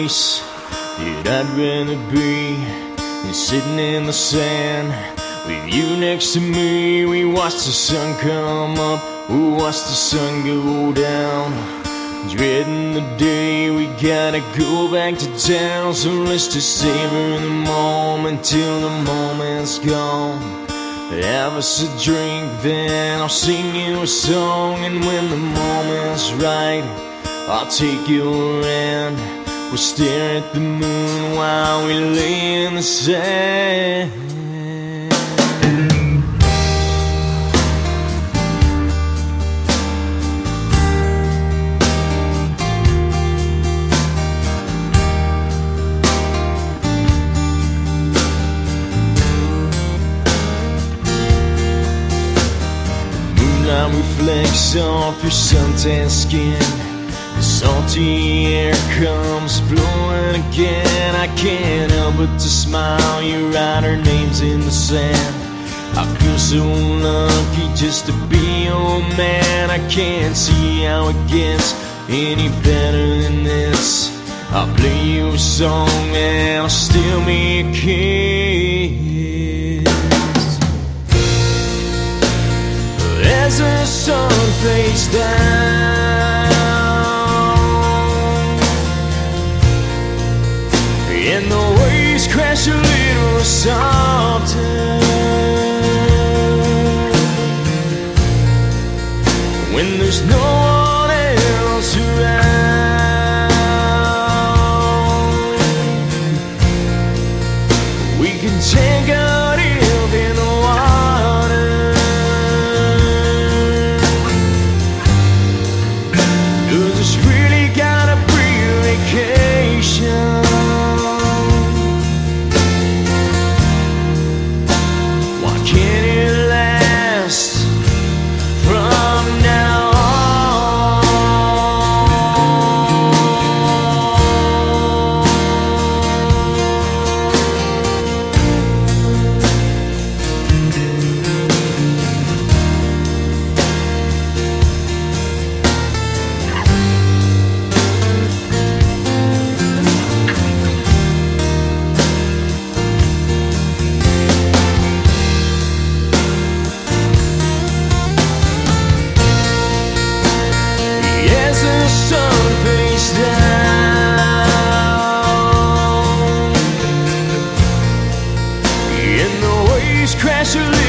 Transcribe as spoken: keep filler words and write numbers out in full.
place that I'd rather be than sitting in the sand with you next to me. We watch the sun come up, we watch the sun go down, dreading the day we gotta go back to town. So let's just savor the moment till the moment's gone. Have us a drink, then I'll sing you a song. And when the moment's right, I'll take your hand. We'll stare at the moon while we lay in the sand. Moonlight reflects off your suntan skin. The salty air comes blowing again. I can't help but to smile. You write our names in the sand. I feel so lucky just to be your man. I can't see how it gets any better than this. I'll play you a song and I'll steal me a kiss. As the sun fades down and the waves crash a little softer, when there's no one else around, we can take a dip in the water. 'Cause it's really gotta be a vacation. Crash a little